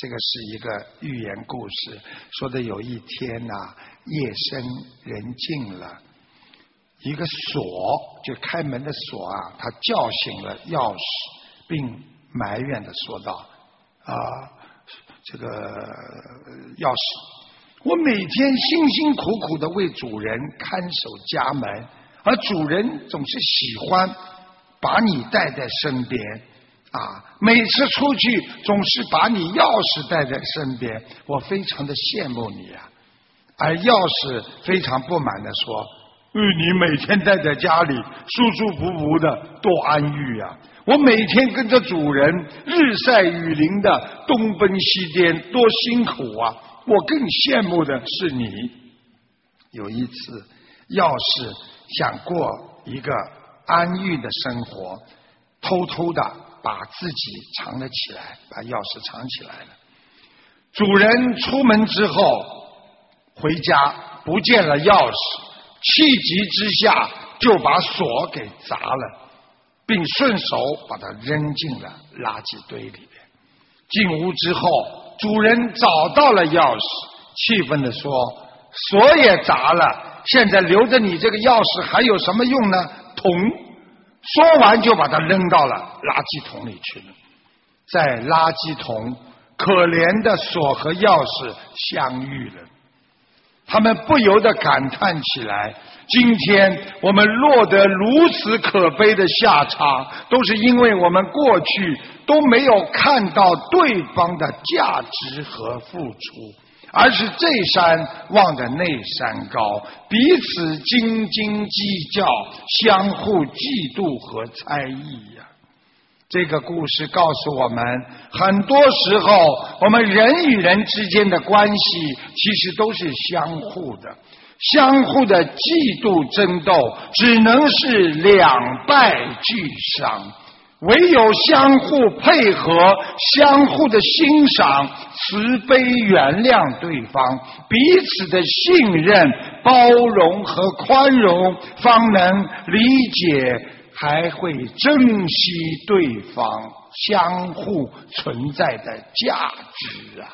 这个是一个寓言故事，说的有一天呐，夜深人静了，一个锁，就开门的锁啊，他叫醒了钥匙，并埋怨的说道：这个钥匙，我每天辛辛苦苦的为主人看守家门，而主人总是喜欢把你带在身边每次出去总是把你钥匙带在身边，我非常的羡慕你啊。而钥匙非常不满的说：你每天待在家里舒舒服服的，多安逸啊！我每天跟着主人日晒雨淋的东奔西颠，多辛苦啊！我更羡慕的是你。有一次，钥匙想过一个安逸的生活，偷偷的把自己藏了起来，把钥匙藏起来了。主人出门之后回家不见了钥匙，气急之下就把锁给砸了，并顺手把它扔进了垃圾堆里面。进屋之后，主人找到了钥匙，气愤地说：锁也砸了，现在留着你这个钥匙还有什么用呢？桶。说完就把它扔到了垃圾桶里去了。在垃圾桶，可怜的锁和钥匙相遇了，他们不由得感叹起来：今天我们落得如此可悲的下场，都是因为我们过去都没有看到对方的价值和付出，而是这山望着那山高，彼此斤斤计较，相互嫉妒和猜疑呀。这个故事告诉我们，很多时候我们人与人之间的关系其实都是相互的，相互的嫉妒争斗只能是两败俱伤，唯有相互配合，相互的欣赏，慈悲原谅对方，彼此的信任、包容和宽容，方能理解，还会珍惜对方相互存在的价值啊！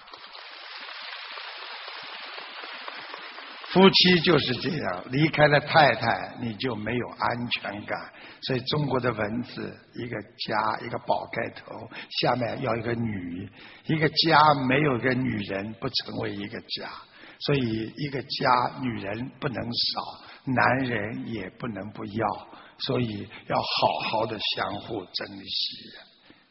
夫妻就是这样，离开了太太你就没有安全感。所以中国的文字，一个家，一个宝盖头，下面要一个女，一个家没有一个女人不成为一个家。所以一个家女人不能少，男人也不能不要，所以要好好的相互珍惜。